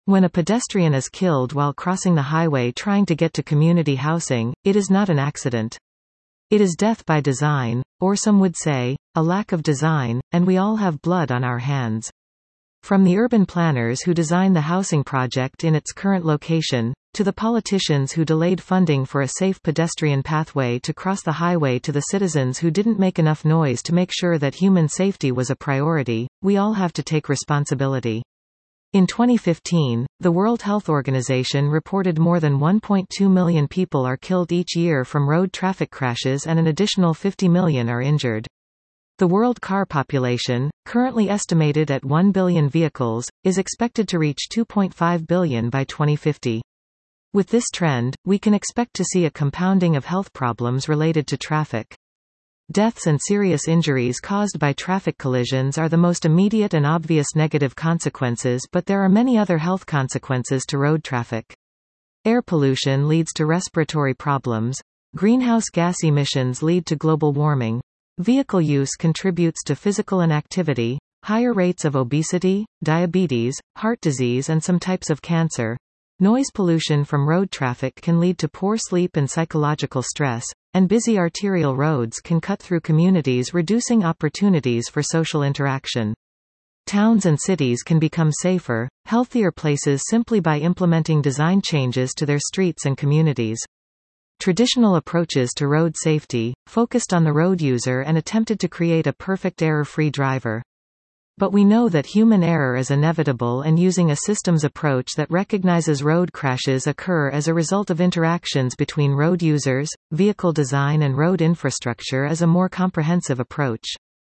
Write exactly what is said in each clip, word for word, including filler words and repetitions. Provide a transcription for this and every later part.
When a pedestrian is killed while crossing the highway trying to get to community housing, it is not an accident. It is death by design, or some would say, a lack of design, and we all have blood on our hands. From the urban planners who design the housing project in its current location, to the politicians who delayed funding for a safe pedestrian pathway to cross the highway, to the citizens who didn't make enough noise to make sure that human safety was a priority, we all have to take responsibility. In twenty fifteen, the World Health Organization reported more than one point two million people are killed each year from road traffic crashes and an additional fifty million are injured. The world car population, currently estimated at one billion vehicles, is expected to reach two point five billion by twenty fifty. With this trend, we can expect to see a compounding of health problems related to traffic. Deaths and serious injuries caused by traffic collisions are the most immediate and obvious negative consequences, but there are many other health consequences to road traffic. Air pollution leads to respiratory problems. Greenhouse gas emissions lead to global warming. Vehicle use contributes to physical inactivity, higher rates of obesity, diabetes, heart disease and some types of cancer. Noise pollution from road traffic can lead to poor sleep and psychological stress, and busy arterial roads can cut through communities, reducing opportunities for social interaction. Towns and cities can become safer, healthier places simply by implementing design changes to their streets and communities. Traditional approaches to road safety focused on the road user and attempted to create a perfect error-free driver. But we know that human error is inevitable, and using a systems approach that recognizes road crashes occur as a result of interactions between road users, vehicle design and road infrastructure is a more comprehensive approach.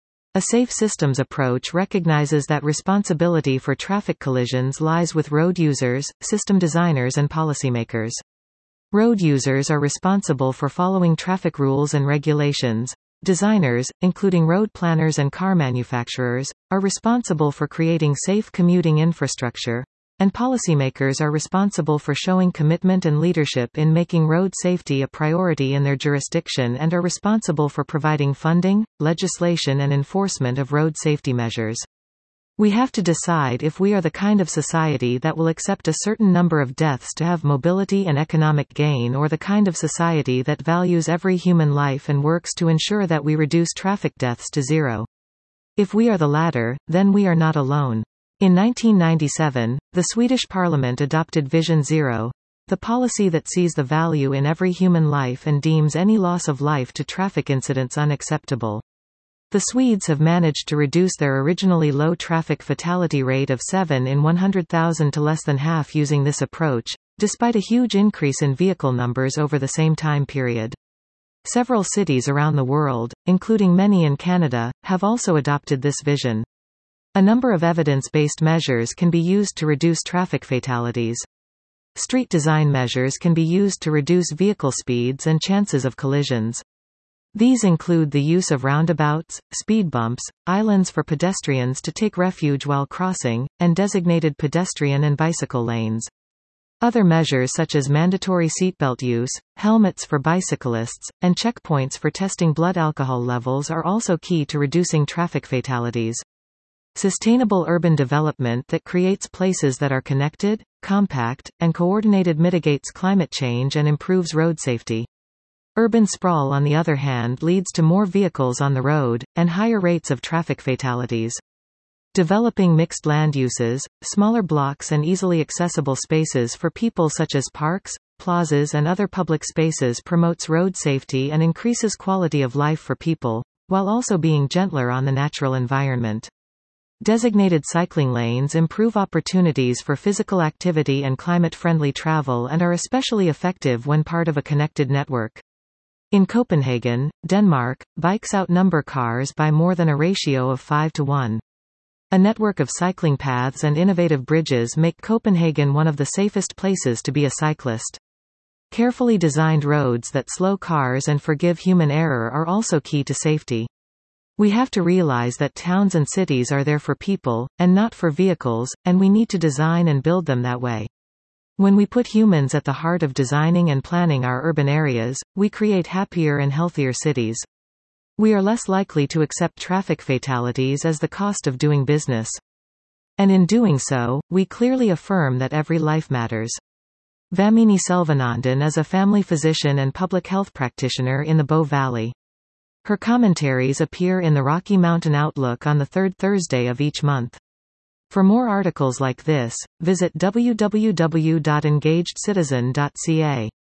A safe systems approach recognizes that responsibility for traffic collisions lies with road users, system designers and policymakers. Road users are responsible for following traffic rules and regulations. Designers, including road planners and car manufacturers, are responsible for creating safe commuting infrastructure, and policymakers are responsible for showing commitment and leadership in making road safety a priority in their jurisdiction and are responsible for providing funding, legislation and enforcement of road safety measures. We have to decide if we are the kind of society that will accept a certain number of deaths to have mobility and economic gain, or the kind of society that values every human life and works to ensure that we reduce traffic deaths to zero. If we are the latter, then we are not alone. In nineteen ninety-seven, the Swedish Parliament adopted Vision Zero, the policy that sees the value in every human life and deems any loss of life to traffic incidents unacceptable. The Swedes have managed to reduce their originally low traffic fatality rate of seven in one hundred thousand to less than half using this approach, despite a huge increase in vehicle numbers over the same time period. Several cities around the world, including many in Canada, have also adopted this vision. A number of evidence-based measures can be used to reduce traffic fatalities. Street design measures can be used to reduce vehicle speeds and chances of collisions. These include the use of roundabouts, speed bumps, islands for pedestrians to take refuge while crossing, and designated pedestrian and bicycle lanes. Other measures such as mandatory seatbelt use, helmets for bicyclists, and checkpoints for testing blood alcohol levels are also key to reducing traffic fatalities. Sustainable urban development that creates places that are connected, compact, and coordinated mitigates climate change and improves road safety. Urban sprawl, on the other hand, leads to more vehicles on the road, and higher rates of traffic fatalities. Developing mixed land uses, smaller blocks and easily accessible spaces for people such as parks, plazas and other public spaces promotes road safety and increases quality of life for people, while also being gentler on the natural environment. Designated cycling lanes improve opportunities for physical activity and climate-friendly travel and are especially effective when part of a connected network. In Copenhagen, Denmark, bikes outnumber cars by more than a ratio of five to one. A network of cycling paths and innovative bridges make Copenhagen one of the safest places to be a cyclist. Carefully designed roads that slow cars and forgive human error are also key to safety. We have to realize that towns and cities are there for people, and not for vehicles, and we need to design and build them that way. When we put humans at the heart of designing and planning our urban areas, we create happier and healthier cities. We are less likely to accept traffic fatalities as the cost of doing business. And in doing so, we clearly affirm that every life matters. Vamini Selvanandan is a family physician and public health practitioner in the Bow Valley. Her commentaries appear in the Rocky Mountain Outlook on the third Thursday of each month. For more articles like this, visit w w w dot engaged citizen dot c a.